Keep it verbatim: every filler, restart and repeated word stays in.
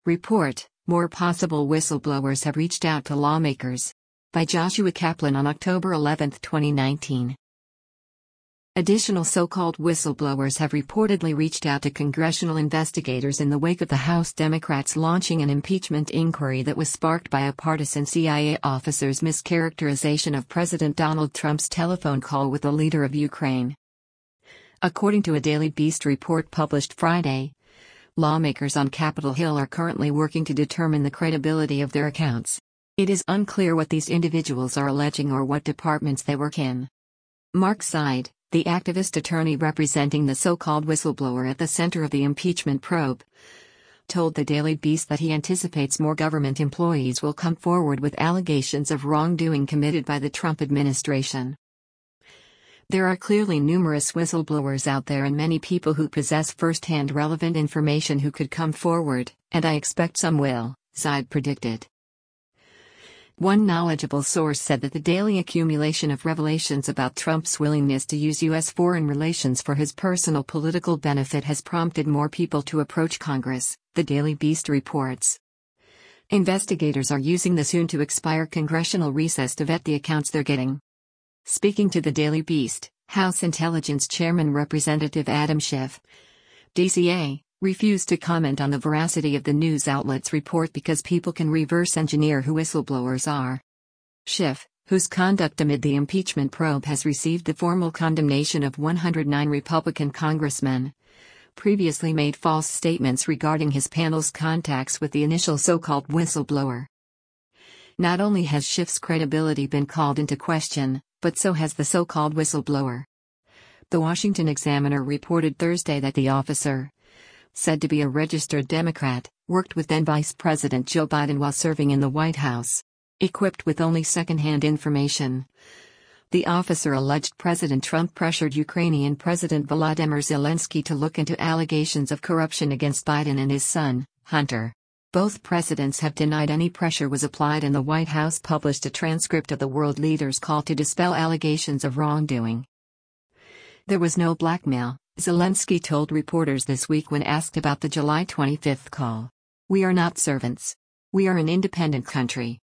Report, more possible whistleblowers have reached out to lawmakers. By Joshua Kaplan on October eleventh, twenty nineteen. Additional so-called whistleblowers have reportedly reached out to congressional investigators in the wake of the House Democrats launching an impeachment inquiry that was sparked by a partisan C I A officer's mischaracterization of President Donald Trump's telephone call with the leader of Ukraine. According to a Daily Beast report published Friday, lawmakers on Capitol Hill are currently working to determine the credibility of their accounts. It is unclear what these individuals are alleging or what departments they work in. Mark Seid, the activist attorney representing the so-called whistleblower at the center of the impeachment probe, told the Daily Beast that he anticipates more government employees will come forward with allegations of wrongdoing committed by the Trump administration. There are clearly numerous whistleblowers out there and many people who possess first-hand relevant information who could come forward, and I expect some will, Seid predicted. One knowledgeable source said that the daily accumulation of revelations about Trump's willingness to use U S foreign relations for his personal political benefit has prompted more people to approach Congress, the Daily Beast reports. Investigators are using the soon-to-expire congressional recess to vet the accounts they're getting. Speaking to the Daily Beast, House Intelligence Chairman Representative Adam Schiff, D C A, refused to comment on the veracity of the news outlet's report because people can reverse engineer who whistleblowers are. Schiff, whose conduct amid the impeachment probe has received the formal condemnation of one hundred nine Republican congressmen, previously made false statements regarding his panel's contacts with the initial so-called whistleblower. Not only has Schiff's credibility been called into question, but so has the so-called whistleblower. The Washington Examiner reported Thursday that the officer, said to be a registered Democrat, worked with then Vice President Joe Biden while serving in the White House. Equipped with only second-hand information, the officer alleged President Trump pressured Ukrainian President Volodymyr Zelensky to look into allegations of corruption against Biden and his son, Hunter. Both presidents have denied any pressure was applied, and the White House published a transcript of the world leader's call to dispel allegations of wrongdoing. There was no blackmail, Zelensky told reporters this week when asked about the July twenty-fifth call. We are not servants. We are an independent country.